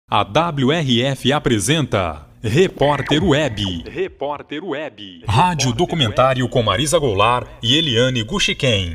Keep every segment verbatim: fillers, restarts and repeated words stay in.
A W R F apresenta Repórter Web. Repórter Web. Rádio documentário com Marisa Goulart e Eliane Guxiquem.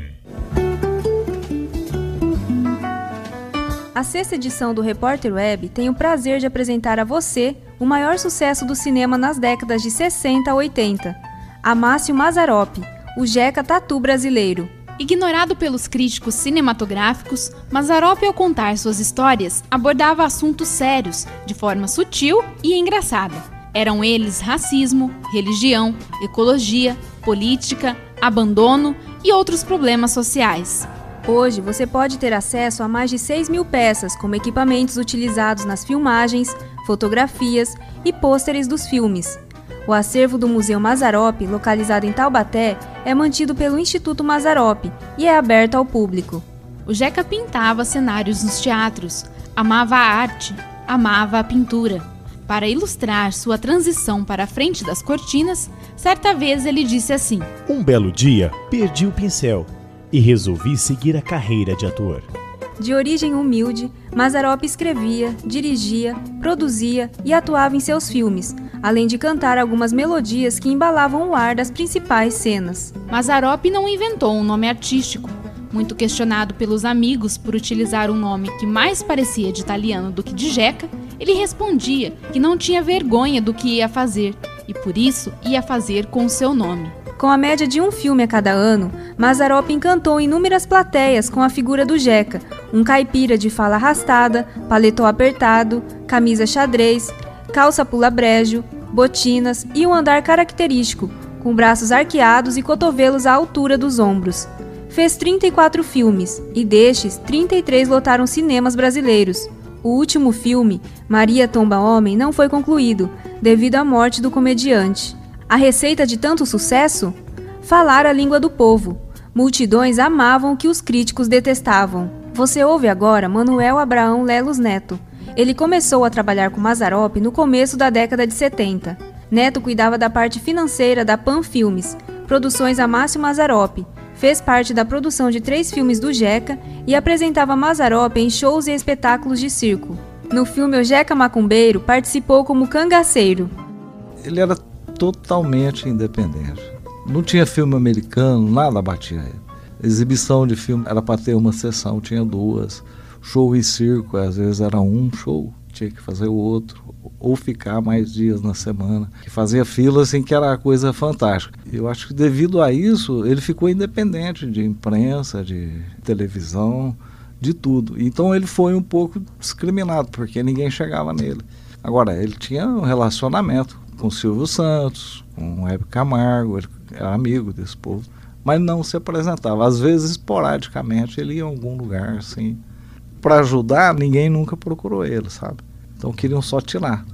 A sexta edição do Repórter Web tem o prazer de apresentar a você o maior sucesso do cinema nas décadas de sessenta a oitenta, Amácio Mazzaropi, o Jeca Tatu brasileiro. Ignorado pelos críticos cinematográficos, Mazzaropi, ao contar suas histórias, abordava assuntos sérios, de forma sutil e engraçada. Eram eles racismo, religião, ecologia, política, abandono e outros problemas sociais. Hoje você pode ter acesso a mais de seis mil peças, como equipamentos utilizados nas filmagens, fotografias e pôsteres dos filmes. O acervo do Museu Mazzaropi, localizado em Taubaté, é mantido pelo Instituto Mazzaropi e é aberto ao público. O Jeca pintava cenários nos teatros, amava a arte, amava a pintura. Para ilustrar sua transição para a frente das cortinas, certa vez ele disse assim: Um belo dia, perdi o pincel e resolvi seguir a carreira de ator. De origem humilde, Mazzaropi escrevia, dirigia, produzia e atuava em seus filmes, além de cantar algumas melodias que embalavam o ar das principais cenas. Mazzaropi não inventou um nome artístico. Muito questionado pelos amigos por utilizar um nome que mais parecia de italiano do que de Jeca, ele respondia que não tinha vergonha do que ia fazer e por isso ia fazer com o seu nome. Com a média de um filme a cada ano, Mazzaropi encantou inúmeras plateias com a figura do Jeca, um caipira de fala arrastada, paletó apertado, camisa xadrez, calça pula-brejo, botinas e um andar característico, com braços arqueados e cotovelos à altura dos ombros. Fez trinta e quatro filmes, e destes, trinta e três lotaram cinemas brasileiros. O último filme, Maria Tomba Homem, não foi concluído, devido à morte do comediante. A receita de tanto sucesso? Falar a língua do povo. Multidões amavam o que os críticos detestavam. Você ouve agora Manuel Abraão Lelos Neto. Ele começou a trabalhar com Mazzaropi no começo da década de setenta. Neto cuidava da parte financeira da Pan Filmes, Produções Amácio Mazzaropi. Fez parte da produção de três filmes do Jeca e apresentava Mazzaropi em shows e espetáculos de circo. No filme O Jeca Macumbeiro, participou como cangaceiro. Ele era totalmente independente. Não tinha filme americano, nada batia ele. Exibição de filme era para ter uma sessão, tinha duas. Show e circo, às vezes era um show, tinha que fazer o outro, ou ficar mais dias na semana. E fazia fila assim, que era uma coisa fantástica. Eu acho que devido a isso, ele ficou independente de imprensa, de televisão, de tudo. Então ele foi um pouco discriminado, porque ninguém chegava nele. Agora, ele tinha um relacionamento com Silvio Santos, com Hebe Camargo, ele era amigo desse povo, mas não se apresentava. Às vezes, esporadicamente, ele ia em algum lugar, assim. Para ajudar, ninguém nunca procurou ele, sabe? Então, queriam só tirar.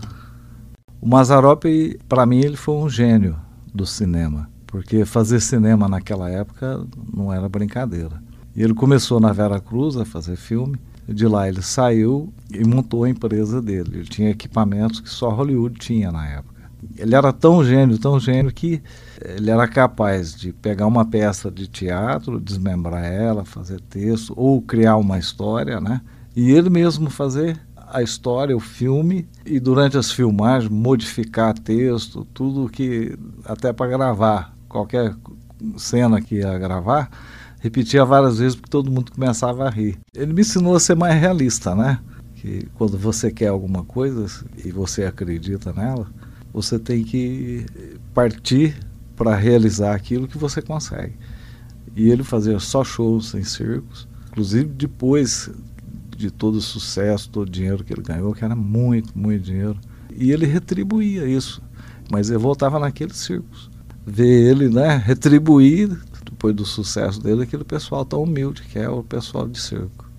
O Mazzaropi, para mim, ele foi um gênio do cinema, porque fazer cinema naquela época não era brincadeira. E ele começou na Vera Cruz a fazer filme. De lá ele saiu e montou a empresa dele. Ele tinha equipamentos que só Hollywood tinha na época. Ele era tão gênio, tão gênio que ele era capaz de pegar uma peça de teatro, desmembrar ela, fazer texto, ou criar uma história, né? E ele mesmo fazer a história, o filme, e durante as filmagens modificar texto, tudo que, até para gravar, qualquer cena que ia gravar, repetia várias vezes porque todo mundo começava a rir. Ele me ensinou a ser mais realista, né? Que quando você quer alguma coisa e você acredita nela, você tem que partir para realizar aquilo que você consegue. E ele fazia só shows em circos, inclusive depois de todo o sucesso, todo o dinheiro que ele ganhou, que era muito, muito dinheiro. E ele retribuía isso, mas eu voltava naqueles circos. Ver ele, né, retribuir, depois do sucesso dele, aquele pessoal tão humilde que é o pessoal de circo.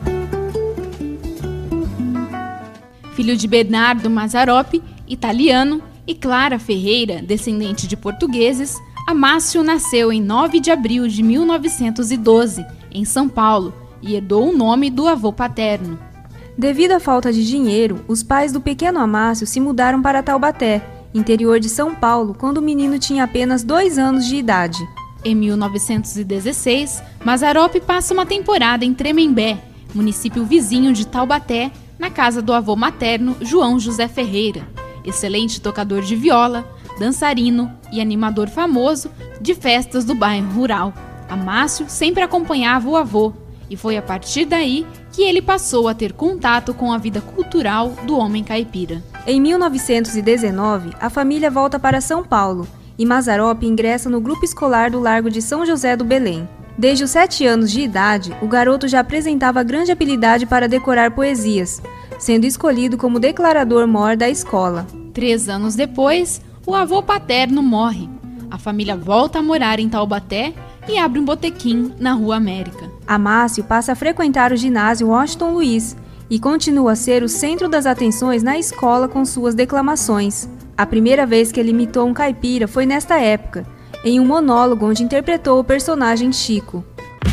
Filho de Bernardo Mazzaropi, italiano, e Clara Ferreira, descendente de portugueses, Amácio nasceu em nove de abril de mil novecentos e doze, em São Paulo, e herdou o nome do avô paterno. Devido à falta de dinheiro, os pais do pequeno Amácio se mudaram para Taubaté, interior de São Paulo, quando o menino tinha apenas dois anos de idade. Em mil novecentos e dezesseis, Mazzaropi passa uma temporada em Tremembé, município vizinho de Taubaté, na casa do avô materno João José Ferreira, excelente tocador de viola, dançarino e animador famoso de festas do bairro rural. Amácio sempre acompanhava o avô e foi a partir daí que ele passou a ter contato com a vida cultural do homem caipira. Em mil novecentos e dezenove, a família volta para São Paulo e Mazzaropi ingressa no grupo escolar do Largo de São José do Belém. Desde os sete anos de idade, o garoto já apresentava grande habilidade para decorar poesias, sendo escolhido como declarador-mor da escola. Três anos depois, o avô paterno morre. A família volta a morar em Taubaté e abre um botequim na Rua América. Amácio passa a frequentar o ginásio Washington Luiz e continua a ser o centro das atenções na escola com suas declamações. A primeira vez que ele imitou um caipira foi nesta época, em um monólogo onde interpretou o personagem Chico.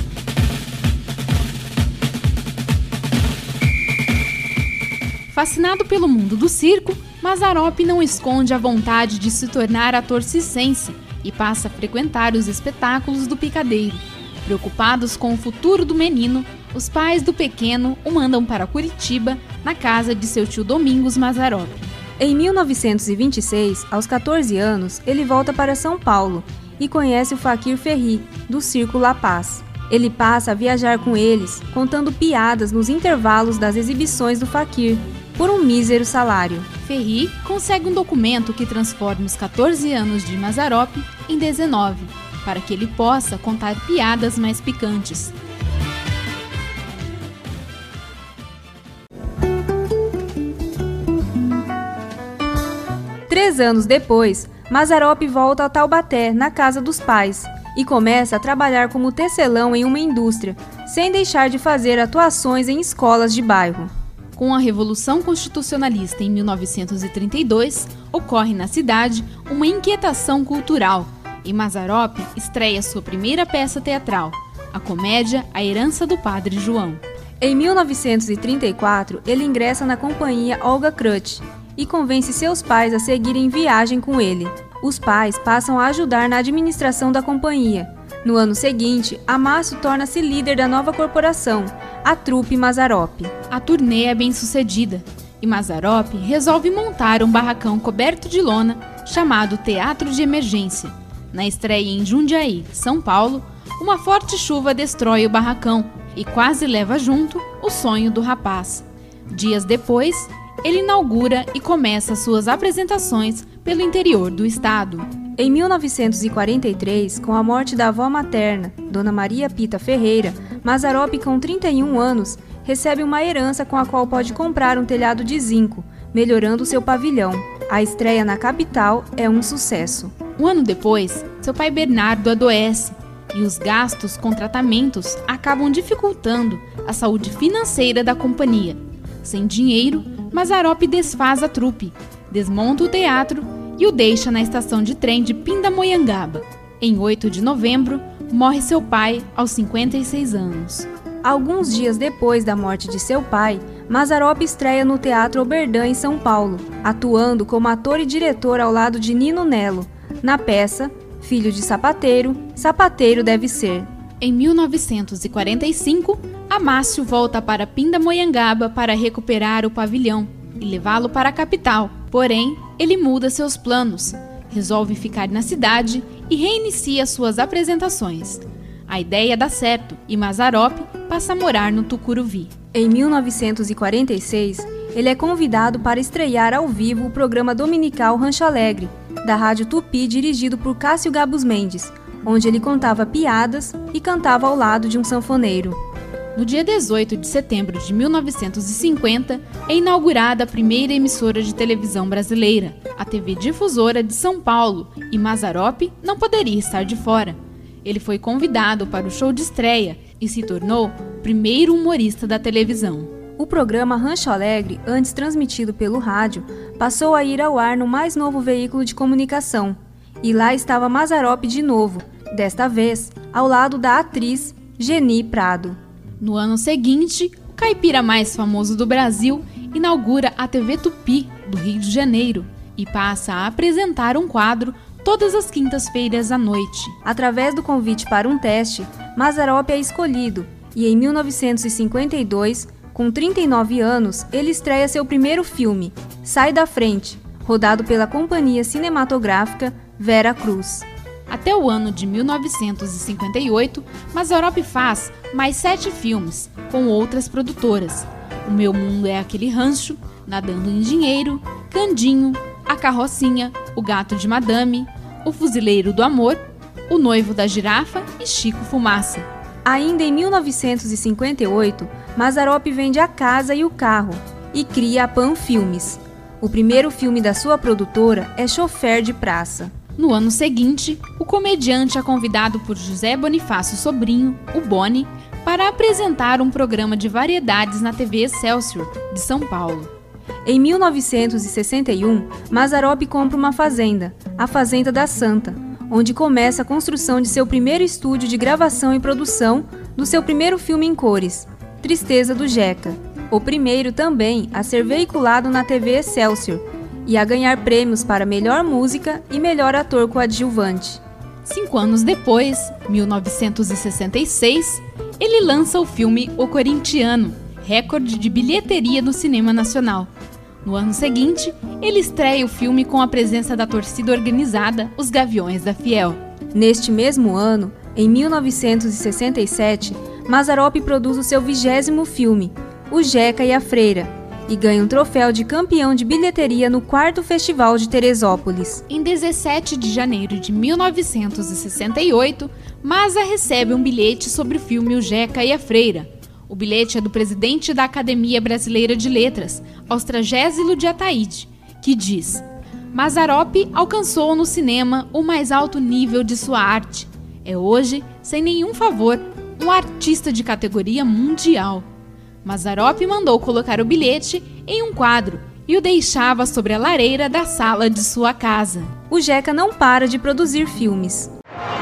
Fascinado pelo mundo do circo, Mazzaropi não esconde a vontade de se tornar ator circense e passa a frequentar os espetáculos do picadeiro. Preocupados com o futuro do menino, os pais do pequeno o mandam para Curitiba, na casa de seu tio Domingos Mazzaropi. Em mil novecentos e vinte e seis, aos catorze anos, ele volta para São Paulo e conhece o Faquir Ferri, do Circo La Paz. Ele passa a viajar com eles, contando piadas nos intervalos das exibições do Faquir, por um mísero salário. Ferri consegue um documento que transforma os catorze anos de Mazzaropi em dezenove, para que ele possa contar piadas mais picantes. Três anos depois, Mazzaropi volta a Taubaté, na casa dos pais, e começa a trabalhar como tecelão em uma indústria, sem deixar de fazer atuações em escolas de bairro. Com a Revolução Constitucionalista em mil novecentos e trinta e dois, ocorre na cidade uma inquietação cultural e Mazzaropi estreia sua primeira peça teatral, a comédia A Herança do Padre João. Em mil novecentos e trinta e quatro, ele ingressa na companhia Olga Krutch e convence seus pais a seguirem viagem com ele. Os pais passam a ajudar na administração da companhia. No ano seguinte, Amácio torna-se líder da nova corporação, a Trupe Mazzaropi. A turnê é bem sucedida e Mazzaropi resolve montar um barracão coberto de lona chamado Teatro de Emergência. Na estreia em Jundiaí, São Paulo, uma forte chuva destrói o barracão e quase leva junto o sonho do rapaz. Dias depois, ele inaugura e começa suas apresentações pelo interior do estado. Em mil novecentos e quarenta e três, com a morte da avó materna, Dona Maria Pita Ferreira, Mazzaropi, com trinta e um anos, recebe uma herança com a qual pode comprar um telhado de zinco, melhorando seu pavilhão. A estreia na capital é um sucesso. Um ano depois, seu pai Bernardo adoece e os gastos com tratamentos acabam dificultando a saúde financeira da companhia. Sem dinheiro, Mazzaropi desfaz a trupe, desmonta o teatro e o deixa na estação de trem de Pindamonhangaba. Em oito de novembro, morre seu pai aos cinquenta e seis anos. Alguns dias depois da morte de seu pai, Mazzaropi estreia no Teatro Oberdan, em São Paulo, atuando como ator e diretor ao lado de Nino Nelo, na peça Filho de Sapateiro, Sapateiro Deve Ser. Em mil novecentos e quarenta e cinco, Amácio volta para Pindamonhangaba para recuperar o pavilhão e levá-lo para a capital. Porém, ele muda seus planos, resolve ficar na cidade e reinicia suas apresentações. A ideia dá certo e Mazzaropi passa a morar no Tucuruvi. Em mil novecentos e quarenta e seis, ele é convidado para estrear ao vivo o programa dominical Rancho Alegre, da Rádio Tupi, dirigido por Cássio Gabus Mendes, onde ele contava piadas e cantava ao lado de um sanfoneiro. No dia dezoito de setembro de mil novecentos e cinquenta, é inaugurada a primeira emissora de televisão brasileira, a T V Difusora de São Paulo, e Mazzaropi não poderia estar de fora. Ele foi convidado para o show de estreia e se tornou o primeiro humorista da televisão. O programa Rancho Alegre, antes transmitido pelo rádio, passou a ir ao ar no mais novo veículo de comunicação. E lá estava Mazzaropi de novo, desta vez ao lado da atriz Geni Prado. No ano seguinte, o caipira mais famoso do Brasil inaugura a T V Tupi, do Rio de Janeiro, e passa a apresentar um quadro todas as quintas-feiras à noite. Através do convite para um teste, Mazzaropi é escolhido e, em mil novecentos e cinquenta e dois, Com trinta e nove anos, ele estreia seu primeiro filme, Sai da Frente, rodado pela companhia cinematográfica Vera Cruz. Até o ano de mil novecentos e cinquenta e oito, Mazzaropi faz mais sete filmes, com outras produtoras. O Meu Mundo é Aquele Rancho, Nadando em Dinheiro, Candinho, A Carrocinha, O Gato de Madame, O Fuzileiro do Amor, O Noivo da Girafa e Chico Fumaça. Ainda em mil novecentos e cinquenta e oito, Mazzaropi vende a casa e o carro e cria a Pan Filmes. O primeiro filme da sua produtora é Chofer de Praça. No ano seguinte, o comediante é convidado por José Bonifácio Sobrinho, o Boni, para apresentar um programa de variedades na T V Excelsior, de São Paulo. Em mil novecentos e sessenta e um, Mazzaropi compra uma fazenda, a Fazenda da Santa, onde começa a construção de seu primeiro estúdio de gravação e produção do seu primeiro filme em cores, Tristeza do Jeca, o primeiro também a ser veiculado na T V Excelsior e a ganhar prêmios para melhor música e melhor ator coadjuvante. Cinco anos depois, mil novecentos e sessenta e seis, ele lança o filme O Corintiano, recorde de bilheteria no cinema nacional. No ano seguinte, ele estreia o filme com a presença da torcida organizada Os Gaviões da Fiel. Neste mesmo ano, em mil novecentos e sessenta e sete, Mazzaropi produz o seu vigésimo filme, O Jeca e a Freira, e ganha um troféu de campeão de bilheteria no quarto Festival de Teresópolis. Em dezessete de janeiro de mil novecentos e sessenta e oito, Mazza recebe um bilhete sobre o filme O Jeca e a Freira. O bilhete é do presidente da Academia Brasileira de Letras, Austragésilo de Ataíde, que diz: Mazzaropi alcançou no cinema o mais alto nível de sua arte. É hoje, sem nenhum favor, um artista de categoria mundial. Mazzaropi mandou colocar o bilhete em um quadro e o deixava sobre a lareira da sala de sua casa. O Jeca não para de produzir filmes.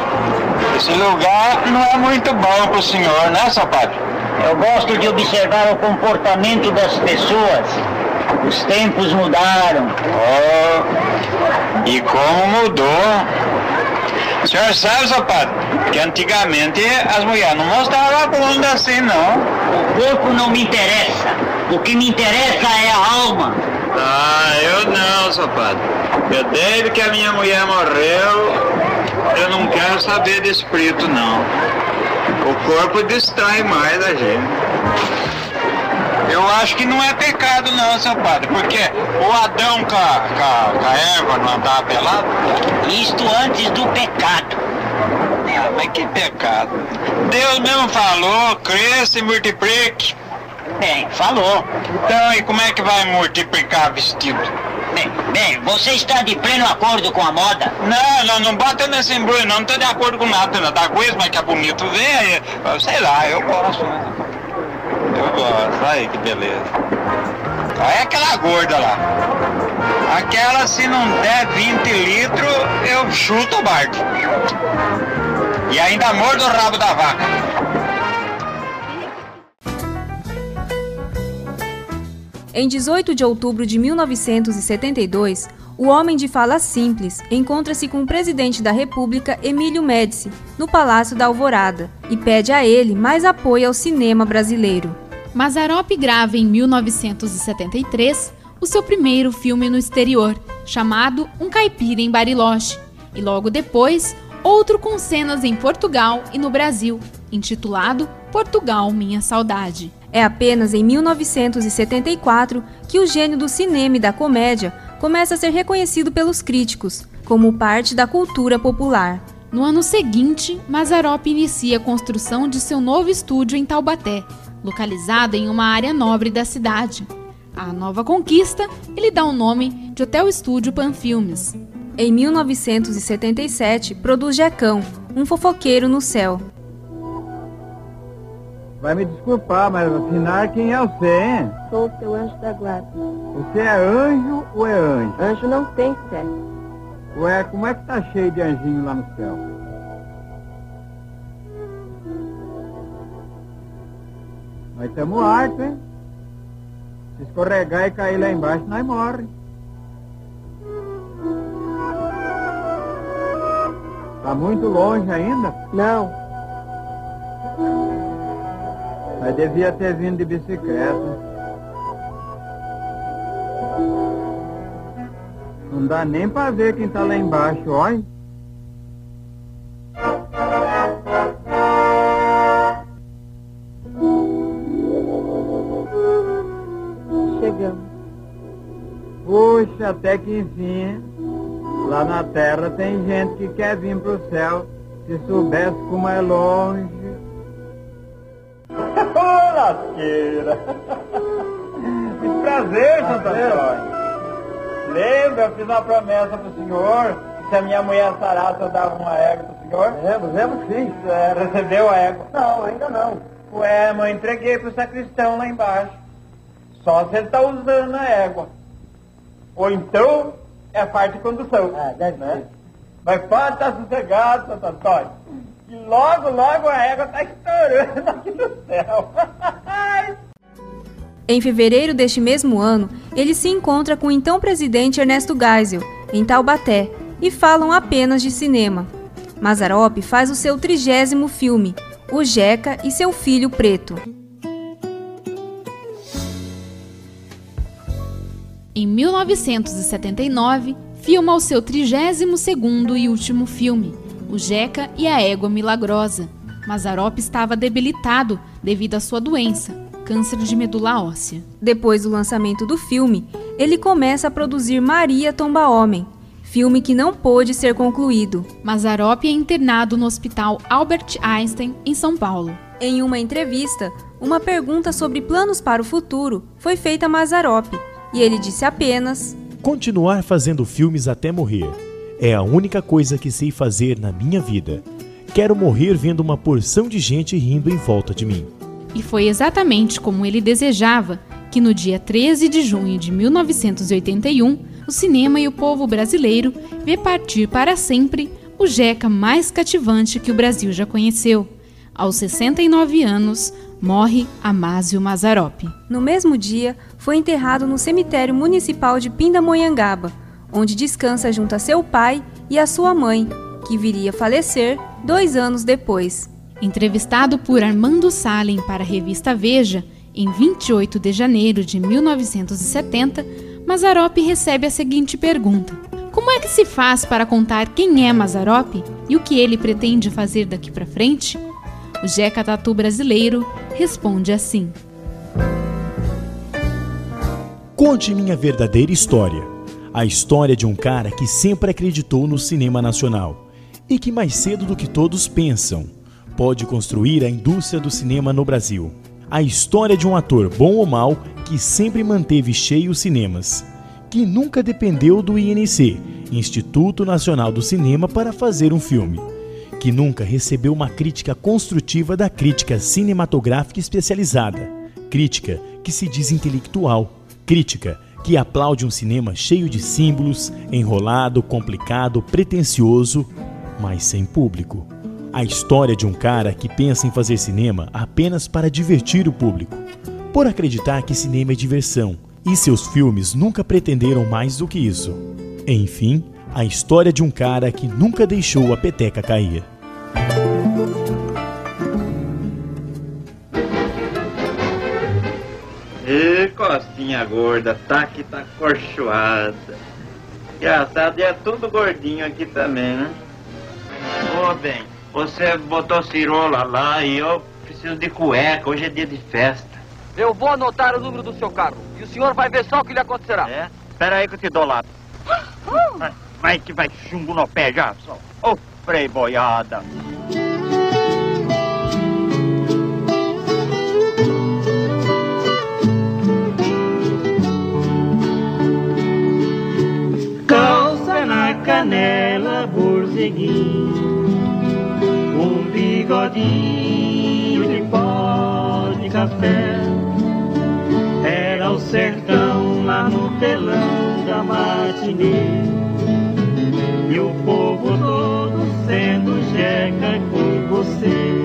Esse lugar não é muito bom para o senhor, né, sapato? Eu gosto de observar o comportamento das pessoas. Os tempos mudaram. Oh, e como mudou. O senhor sabe, sapato, que antigamente as mulheres não mostravam a bunda assim, não. O corpo não me interessa. O que me interessa é a alma. Ah, eu não, sapato. Eu, desde que a minha mulher morreu, eu não quero saber de espírito, não. O corpo distrai mais a gente. Eu acho que não é pecado não, seu padre, porque o Adão com a, com a, com a Eva não andava pelado? Isto antes do pecado. Ah, mas que pecado. Deus mesmo falou, cresça e multiplique. Bem, falou. Então, e como é que vai multiplicar vestido? Bem, bem, você está de pleno acordo com a moda? Não, não, não bota nesse embrulho, não, não estou de acordo com nada, não. Tá coisa, mas que é bonito ver, sei lá, eu gosto, né? Eu gosto, aí que beleza. Olha aquela gorda lá. Aquela, se não der vinte litros, eu chuto o barco. E ainda mordo o rabo da vaca. Em dezoito de outubro de mil novecentos e setenta e dois, o homem de fala simples encontra-se com o presidente da República, Emílio Médici, no Palácio da Alvorada, e pede a ele mais apoio ao cinema brasileiro. Mazzaropi grava em mil novecentos e setenta e três o seu primeiro filme no exterior, chamado Um Caipira em Bariloche, e logo depois, outro com cenas em Portugal e no Brasil, intitulado Portugal, Minha Saudade. É apenas em mil novecentos e setenta e quatro que o gênio do cinema e da comédia começa a ser reconhecido pelos críticos, como parte da cultura popular. No ano seguinte, Mazzaropi inicia a construção de seu novo estúdio em Taubaté, localizado em uma área nobre da cidade. À nova conquista, ele dá o nome de Hotel Estúdio Panfilmes. Em mil novecentos e setenta e sete, produz Jecão, um fofoqueiro no céu. Vai me desculpar, mas afinal quem é você, hein? Sou o seu anjo da guarda. Você é anjo ou é anjo? Anjo não tem fé. Ué, como é que tá cheio de anjinho lá no céu? Nós estamos hartos, hein? Se escorregar e cair lá embaixo, nós morremos. Tá muito longe ainda? Não. Nós Mas devia ter vindo de bicicleta. Não dá nem pra ver quem tá lá embaixo, olha. Chegamos. Puxa, até que enfim. Lá na terra tem gente que quer vir pro céu. Se soubesse como é longe. Ô, lasqueira! Que prazer, Santo Antônio! Lembra, eu fiz uma promessa pro senhor, que se a minha mulher sarasse eu dava uma égua pro senhor? Lembro, lembro sim. É, recebeu a égua? Não, ainda não. Ué, mas eu entreguei pro sacristão lá embaixo. Só se ele tá usando a égua. Ou então, é parte de condução. Ah, deve né? ser. Mas pode estar sossegado, Santo Antônio. E logo, logo a égua tá estourando aqui no céu. Em fevereiro deste mesmo ano, ele se encontra com o então presidente Ernesto Geisel, em Taubaté, e falam apenas de cinema. Mazzaropi faz o seu trigésimo filme, O Jeca e seu Filho Preto. Em mil novecentos e setenta e nove, filma o seu trigésimo segundo e último filme, O Jeca e a Égua Milagrosa. Mazzaropi estava debilitado devido à sua doença, câncer de medula óssea. Depois do lançamento do filme, ele começa a produzir Maria Tomba Homem, filme que não pôde ser concluído. Mazzaropi é internado no Hospital Albert Einstein, em São Paulo. Em uma entrevista, uma pergunta sobre planos para o futuro foi feita a Mazzaropi, e ele disse apenas: continuar fazendo filmes até morrer. É a única coisa que sei fazer na minha vida. Quero morrer vendo uma porção de gente rindo em volta de mim. E foi exatamente como ele desejava que no dia treze de junho de mil novecentos e oitenta e um, o cinema e o povo brasileiro vê partir para sempre o Jeca mais cativante que o Brasil já conheceu. Aos sessenta e nove anos, morre Amásio Mazzaropi. No mesmo dia, foi enterrado no cemitério municipal de Pindamonhangaba, onde descansa junto a seu pai e a sua mãe, que viria a falecer dois anos depois. Entrevistado por Armando Salem para a revista Veja, em vinte e oito de janeiro de mil novecentos e setenta, Mazzaropi recebe a seguinte pergunta: como é que se faz para contar quem é Mazzaropi e o que ele pretende fazer daqui para frente? O Jeca Tatu brasileiro responde assim: conte minha verdadeira história. A história de um cara que sempre acreditou no cinema nacional e que mais cedo do que todos pensam, pode construir a indústria do cinema no Brasil. A história de um ator bom ou mau que sempre manteve cheio os cinemas, que nunca dependeu do I N C, Instituto Nacional do Cinema, para fazer um filme, que nunca recebeu uma crítica construtiva da crítica cinematográfica especializada, crítica que se diz intelectual, crítica que aplaude um cinema cheio de símbolos, enrolado, complicado, pretensioso, mas sem público. A história de um cara que pensa em fazer cinema apenas para divertir o público, por acreditar que cinema é diversão, e seus filmes nunca pretenderam mais do que isso. Enfim, a história de um cara que nunca deixou a peteca cair. Ê, costinha gorda, tá que tá corchoada. Engraçado, é tudo gordinho aqui também, né? Ô, bem, você botou cirola lá e eu preciso de cueca, hoje é dia de festa. Eu vou anotar o número do seu carro e o senhor vai ver só o que lhe acontecerá. É? Espera aí que eu te dou lá. Vai, vai que vai chumbo no pé já, só. Ô, freio boiada. Calça na canela, borzeguinho, um bigodinho de pó de café. Era o sertão lá no telão da matinê, e o povo todo sendo Jeca com você.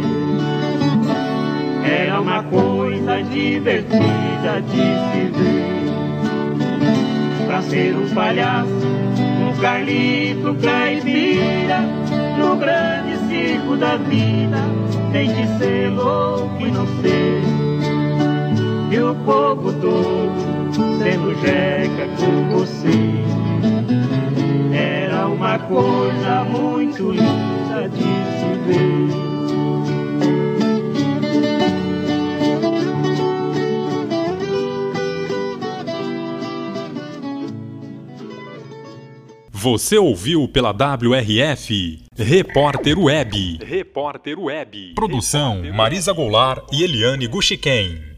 Era uma coisa divertida de se ver. Pra ser um palhaço, um Carlito caipira, no grande circo da vida, tem que ser louco e não ser. e o povo todo sendo jeca com você. Era uma coisa muito linda de se ver. Você ouviu pela W R F Repórter Web. Repórter Web. Produção Marisa Goulart e Eliane Guxiquem.